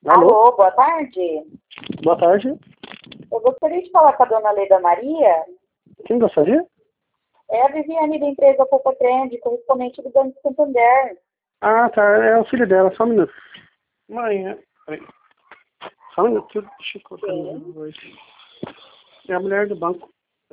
Alô? Alô, boa tarde. Boa tarde. Eu gostaria de falar com a dona Leda Maria. Quem gostaria? É a Viviane da empresa Poupa Trend, correspondente do Banco Santander. Ah, tá. É o filho dela. Só um minuto. Mãe, peraí. Só um minuto. Deixa eu colocar no voz. É a mulher do banco.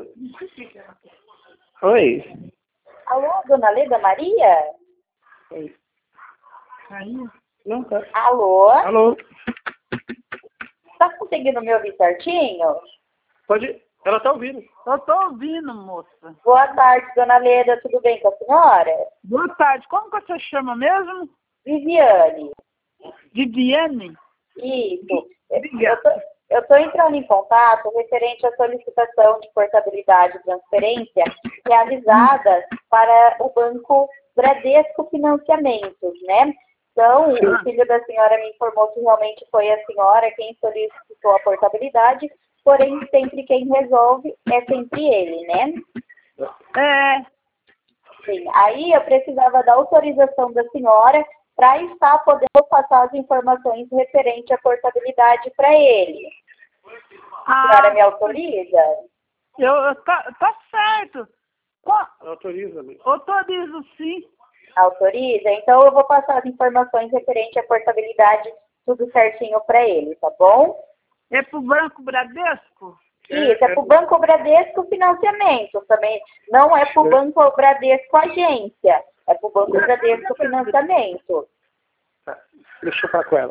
Oi. Alô, dona Leda Maria? Oi. Caiu? Não, tá. Alô? Alô? Tá conseguindo me ouvir certinho? Pode... Ela tá ouvindo. Eu tô ouvindo, moça. Boa tarde, dona Leda. Tudo bem com a senhora? Boa tarde. Como que você chama mesmo? Viviane. Viviane? Isso. Diga. Eu tô entrando em contato referente à solicitação de portabilidade e transferência realizada para o Banco Bradesco Financiamentos, né? Então, o filho da senhora me informou que realmente foi a senhora quem solicitou a portabilidade, porém sempre quem resolve é sempre ele, né? É. Sim. Aí eu precisava da autorização da senhora para estar podendo passar as informações referente à portabilidade para ele. A senhora me autoriza? Tá certo. Autoriza-me. Autorizo sim. Autoriza? Então eu vou passar as informações referente à portabilidade, tudo certinho para ele, tá bom? É pro Banco Bradesco? Isso, é para o Banco Bradesco Financiamento também. Não é para o Banco Bradesco Agência, é para o Banco Bradesco Financiamento. Tá. Deixa eu falar com ela.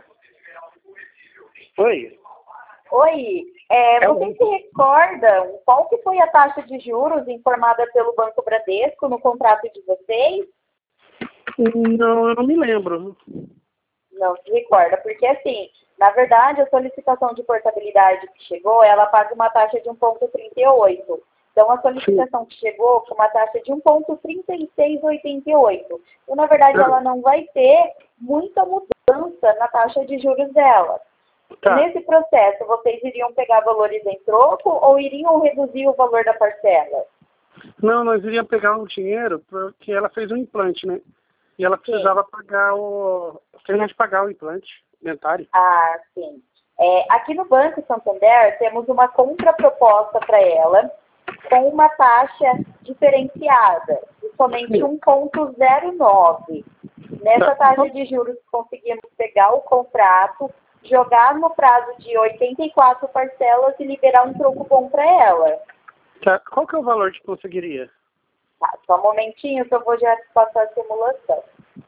Oi. Oi, vocês se recordam qual que foi a taxa de juros informada pelo Banco Bradesco no contrato de vocês? Não, eu não me lembro. Não se recorda, porque assim, na verdade, a solicitação de portabilidade que chegou, ela paga uma taxa de 1,38. Então, a solicitação que chegou com uma taxa de 1,3688. Então, na verdade, ela não vai ter muita mudança na taxa de juros dela. Tá. Nesse processo, vocês iriam pegar valores em troco ou iriam reduzir o valor da parcela? Não, nós iríamos pegar um dinheiro porque ela fez um implante, né? E ela precisava pagar terminar de pagar o implante dentário. Ah, sim. Aqui no Banco Santander, temos uma contraproposta para ela com uma taxa diferenciada de somente 1,09. Nessa taxa de juros, conseguimos pegar o contrato, jogar no prazo de 84 parcelas e liberar um troco bom para ela. Tá. Qual que é o valor que conseguiria? Tá, só um momentinho que eu vou já passar a simulação.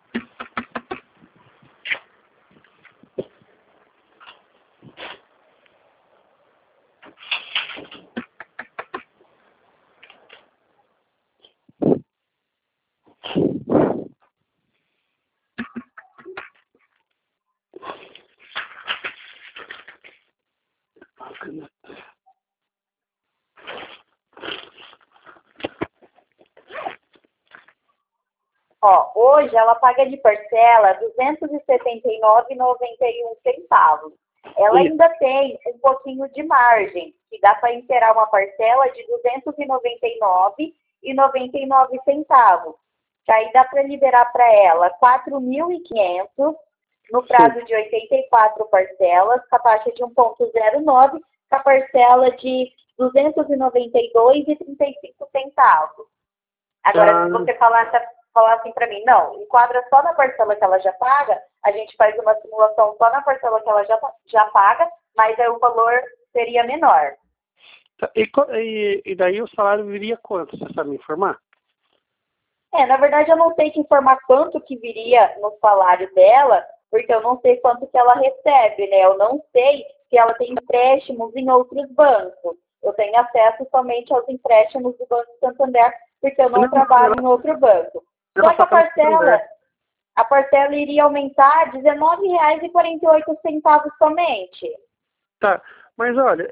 Ó, hoje ela paga de parcela R$ 279,91. Ela ainda tem um pouquinho de margem, que dá para inteirar uma parcela de R$ 299,99. Que aí dá para liberar para ela R$ 4.500 no prazo de 84 parcelas, com a taxa de 1,09, com a parcela de R$ 292,35. Agora, se você falar assim para mim, não, enquadra só na parcela que ela já paga, a gente faz uma simulação só na parcela que ela já paga, mas aí o valor seria menor. Tá. E daí o salário viria quanto? Você sabe me informar? Na verdade, eu não sei te informar quanto que viria no salário dela, porque eu não sei quanto que ela recebe, né? Eu não sei se ela tem empréstimos em outros bancos. Eu tenho acesso somente aos empréstimos do Banco Santander, porque eu não trabalho em outro banco. Só que a parcela iria aumentar R$ 19,48 somente. Tá, mas olha,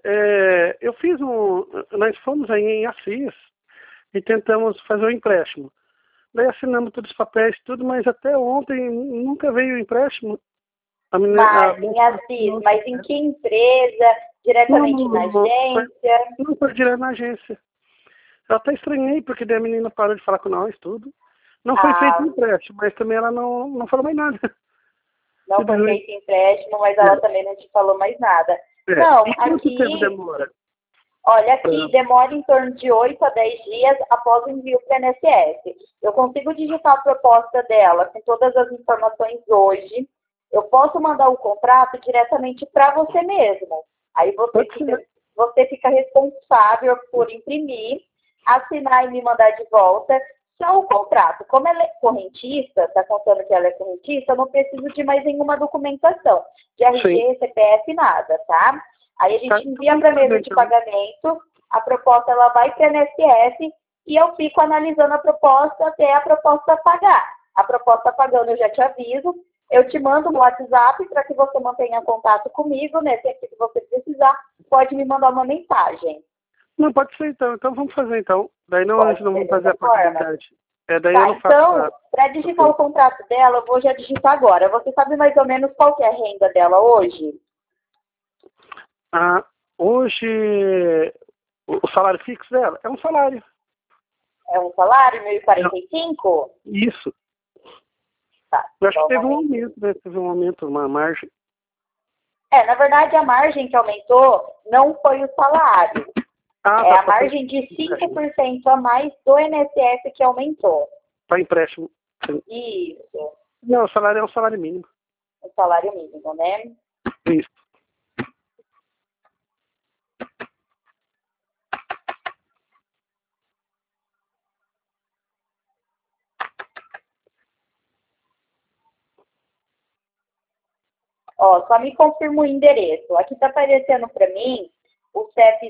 nós fomos aí em Assis e tentamos fazer o empréstimo. Daí assinamos todos os papéis, tudo, mas até ontem nunca veio o empréstimo. Em Assis, mas em que empresa? Diretamente na agência? Não foi direto na agência. Eu até estranhei, porque daí a menina parou de falar com nós, tudo. Não foi feito um empréstimo, mas também ela não falou mais nada. Não foi feito empréstimo, mas ela também não te falou mais nada. É. Não, E quanto aqui, tempo demora? olha, aqui demora em torno de 8 a 10 dias após o envio para a INSS. Eu consigo digitar a proposta dela com todas as informações hoje. Eu posso mandar o contrato diretamente para você mesmo. Aí você fica responsável por imprimir, assinar e me mandar de volta. Só o contrato. Como ela é correntista, está contando que ela é correntista, eu não preciso de mais nenhuma documentação. De RG, Sim. CPF, nada, tá? Aí a gente envia para a mesa de pagamento, a proposta ela vai para a INSS e eu fico analisando a proposta até a proposta pagar. A proposta pagando eu já te aviso, eu te mando no WhatsApp para que você mantenha contato comigo, né? Sempre que você precisar, pode me mandar uma mensagem. Não, pode ser então. Então vamos fazer então. Daí não, Pode a gente não ser vamos fazer a dessa forma. possibilidade. Daí Tá, eu não faço então, para digitar o contrato dela, eu vou já digitar agora. Você sabe mais ou menos qual que é a renda dela hoje? Hoje, o salário fixo dela é um salário. É um salário, 1.045? Isso. Tá, Eu acho que então teve um aumento, né? Teve um aumento, uma margem. na verdade, a margem que aumentou não foi o salário. É a margem de 5% a mais do INSS que aumentou. Para empréstimo. Sim. Isso. Não, o salário é um salário mínimo. O salário mínimo, né? Isso. Ó, só me confirma o endereço. Aqui está aparecendo para mim o CEP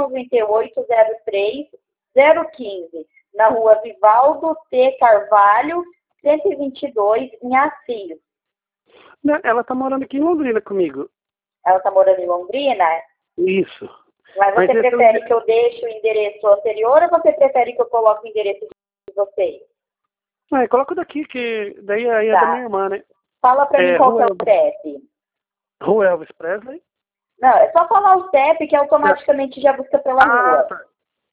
198.03.015, na rua Vivaldo T. Carvalho, 122, em Assis. Não, ela está morando aqui em Londrina comigo. Ela está morando em Londrina? Isso. Mas você prefere que eu deixe o endereço anterior ou você prefere que eu coloque o endereço de vocês? Coloca daqui, que daí aí é da minha irmã, né? Fala para mim qual que é o CEP. Rua Elvis Presley. Não, é só falar o CEP que automaticamente já busca pela rua. Tá.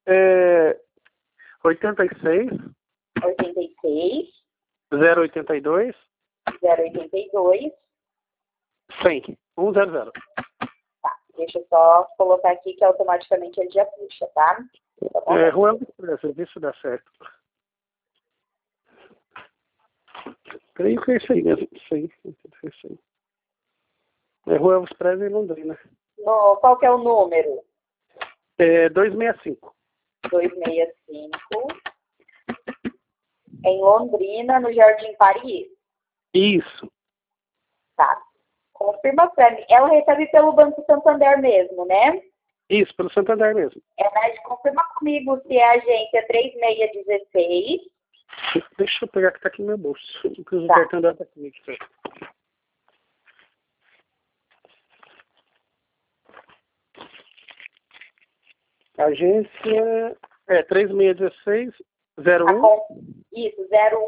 86 86 082 082 100 100. Tá, deixa eu só colocar aqui que automaticamente ele já puxa, tá? Rua Elvis Presley, vê se dá certo. Creio que é isso aí mesmo. Isso aí. Rua Elvis Presley em Londrina. Qual que é o número? 265. 265. Em Londrina, no Jardim Paris. Isso. Tá. Confirma pra mim. Ela recebe pelo Banco Santander mesmo, né? Isso, pelo Santander mesmo. Confirma comigo se é a agência 3616. Deixa eu pegar que tá aqui no meu bolso. Porque o cartão dela tá comigo. Agência 3616 01. Isso,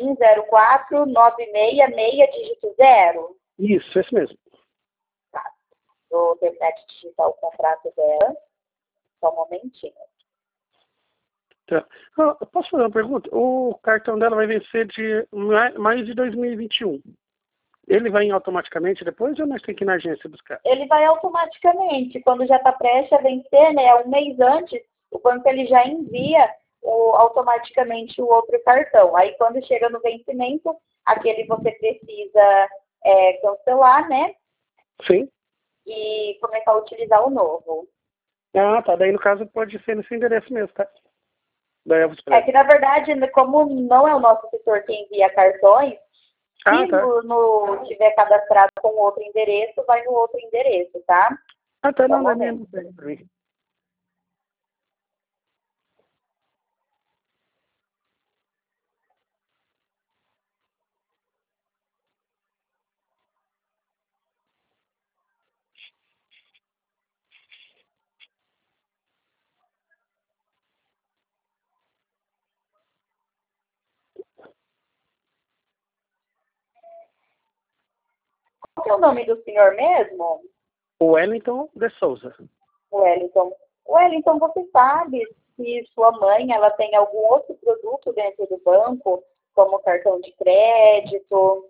010496 dígito 0. Isso, esse mesmo. Tá. Vou terminar de digitar o contrato dela. Só um momentinho. Tá. Posso fazer uma pergunta? O cartão dela vai vencer de maio de 2021. Ele vai automaticamente depois ou nós temos que ir na agência buscar? Ele vai automaticamente. Quando já está prestes a vencer, né, um mês antes, o banco ele já envia automaticamente o outro cartão. Aí quando chega no vencimento, aquele você precisa cancelar, né? Sim. E começar a utilizar o novo. Tá. Daí no caso pode ser nesse endereço mesmo, tá? Que na verdade, como não é o nosso setor que envia cartões, se no tiver cadastrado com outro endereço, vai no outro endereço, tá? Tá, não é mesmo bem pra mim. Qual que é o nome do senhor mesmo? Wellington de Souza. Wellington. Wellington, você sabe se sua mãe ela tem algum outro produto dentro do banco, como cartão de crédito?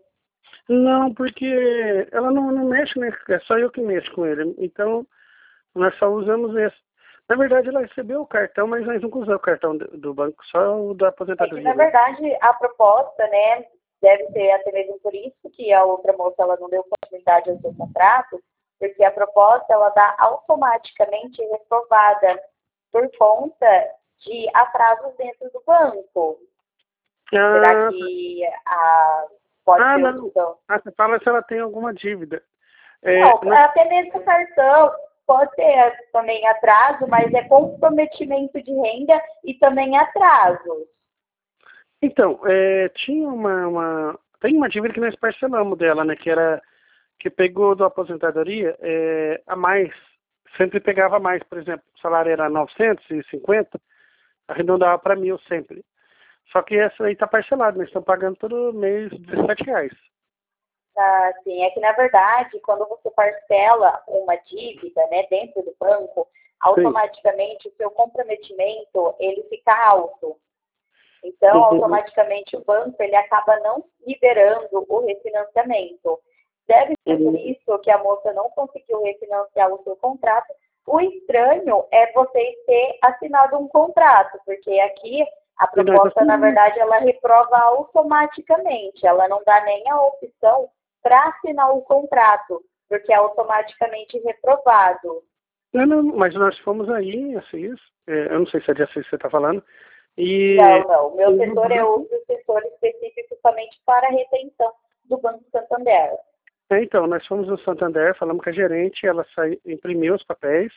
Não, porque ela não mexe, né? É só eu que mexo com ele. Então, nós só usamos esse. Na verdade, ela recebeu o cartão, mas nós nunca usamos o cartão do banco, só o da É que, na aposentadoria, né? verdade, a proposta, né, deve ser até mesmo por isso que a outra moça ela não deu continuidade ao seu contrato, porque a proposta ela dá automaticamente reprovada por conta de atrasos dentro do banco. Será Ah, que pode ah, ser não. opção? Ah, você fala se ela tem alguma dívida. Não, Nós, até mesmo o cartão pode ter também atraso, mas é comprometimento de renda e também atrasos. então, tinha tem uma dívida que nós parcelamos dela, né? Que pegou da aposentadoria a mais. Sempre pegava mais, por exemplo, o salário era 950, arredondava para 1.000 sempre. Só que essa aí está parcelada, nós estamos pagando todo mês R$ 17. Assim, é que, na verdade, quando você parcela uma dívida, né, dentro do banco, Sim. automaticamente o seu comprometimento, ele fica alto. Então, Uhum. automaticamente o banco, ele acaba não liberando o refinanciamento. Deve ser por Uhum. isso que a moça não conseguiu refinanciar o seu contrato. O estranho é vocês ter assinado um contrato, porque aqui a E nós proposta, na assinamos. verdade, ela reprova automaticamente. Ela não dá nem a opção para assinar o contrato, porque é automaticamente reprovado. Não, mas nós fomos aí em Assis, eu não sei se é de Assis que você está falando, Não, e não. O meu no setor é banco. outro setor específico somente para a retenção do Banco Santander. Então, nós fomos no Santander, falamos com a gerente, ela imprimiu os papéis,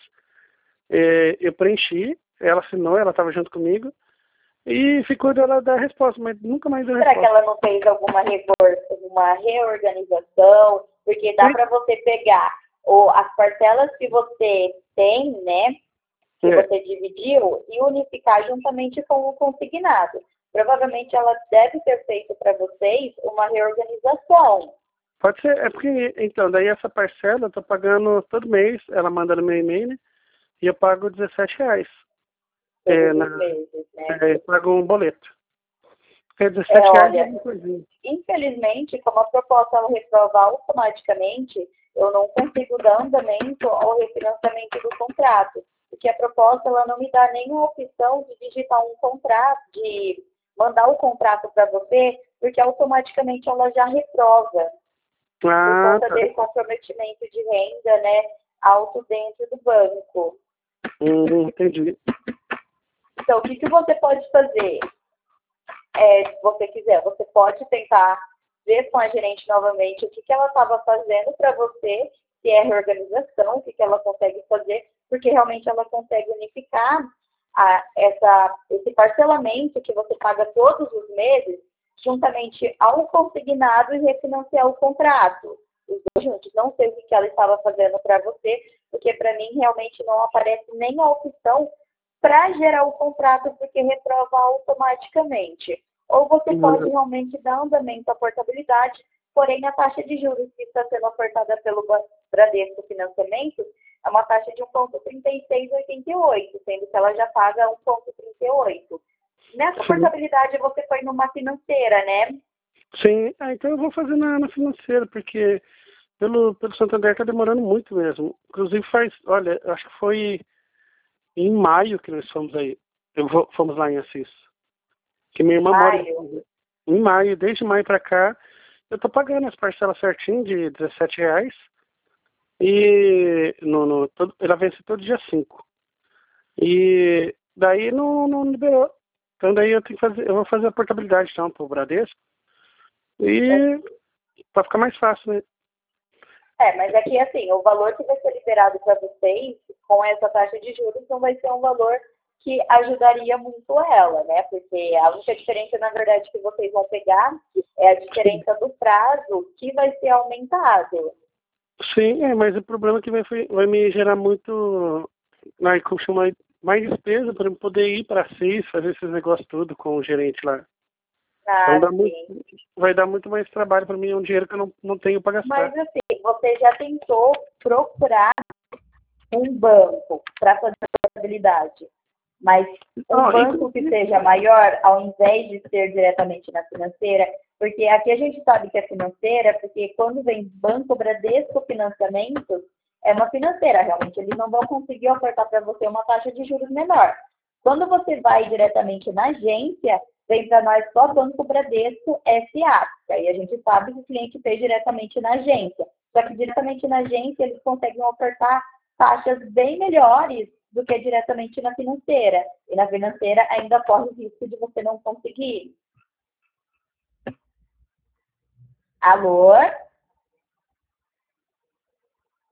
eu preenchi, ela assinou, ela estava junto comigo, e ficou dela dar a resposta, mas nunca mais deu Será que resposta. ela não fez uma reorganização? Porque dá para você pegar as parcelas que você tem, né? Que É, você dividiu e unificar juntamente com o consignado. Provavelmente ela deve ter feito para vocês uma reorganização. pode ser, é porque, então, daí essa parcela eu tô pagando todo mês, ela manda no meu e-mail, né? E eu pago R$ 17. Todos os Na, meses, né? eu pago um boleto. É R$ 17 e Olha, alguma coisinha. infelizmente, como a proposta ela reprova automaticamente, eu não consigo dar andamento ao refinanciamento do contrato, porque a proposta ela não me dá nenhuma opção de digitar um contrato, de mandar o contrato para você, porque automaticamente ela já reprova, por Ah, conta tá. desse comprometimento de renda, né, alto dentro do banco. Entendi. Então, o que você pode fazer? Se você quiser, você pode tentar ver com a gerente novamente o que ela estava fazendo para você, se é reorganização, o que ela consegue fazer, porque realmente ela consegue unificar esse parcelamento que você paga todos os meses, juntamente ao consignado e refinanciar o contrato. Os dois juntos. Não sei o que ela estava fazendo para você, porque para mim realmente não aparece nem a opção para gerar o contrato, porque reprova automaticamente. Ou você pode realmente dar andamento à portabilidade, porém a taxa de juros que está sendo ofertada pelo Bradesco Financiamentos é uma taxa de 1,3688, sendo que ela já paga 1,38. Nessa Sim. portabilidade você foi numa financeira, né? Sim. Então eu vou fazer na financeira, porque pelo Santander está demorando muito mesmo. Inclusive olha, acho que foi em maio que nós fomos aí. Fomos lá em Assis. Que minha irmã mora Maio. em maio, desde maio para cá, eu tô pagando as parcelas certinho de R$ 17. E ela vence todo dia 5. E daí não liberou. Então daí eu vou fazer a portabilidade então pro Bradesco. E para ficar mais fácil, né? Mas aqui, assim, o valor que vai ser liberado para vocês, com essa taxa de juros, não vai ser um valor que ajudaria muito ela, né? Porque a única diferença, na verdade, que vocês vão pegar é a diferença do prazo que vai ser aumentado. Sim, mas o problema é que vai me gerar muito, como chama, mais despesa para eu poder ir para CIS, fazer esses negócios tudo com o gerente lá. Então Sim. vai dar muito mais trabalho para mim, é um dinheiro que eu não tenho para gastar. Mas, assim, você já tentou procurar um banco para fazer a portabilidade? Mas um Não, banco que seja maior, ao invés de ser diretamente na financeira, porque aqui a gente sabe que é financeira, porque quando vem Banco Bradesco Financiamentos, é uma financeira, realmente. Eles não vão conseguir ofertar para você uma taxa de juros menor. Quando você vai diretamente na agência, vem para nós só Banco Bradesco SA. Aí a gente sabe que o cliente fez diretamente na agência. Só que diretamente na agência, eles conseguem ofertar taxas bem melhores do que diretamente na financeira. E na financeira ainda corre o risco de você não conseguir. Alô?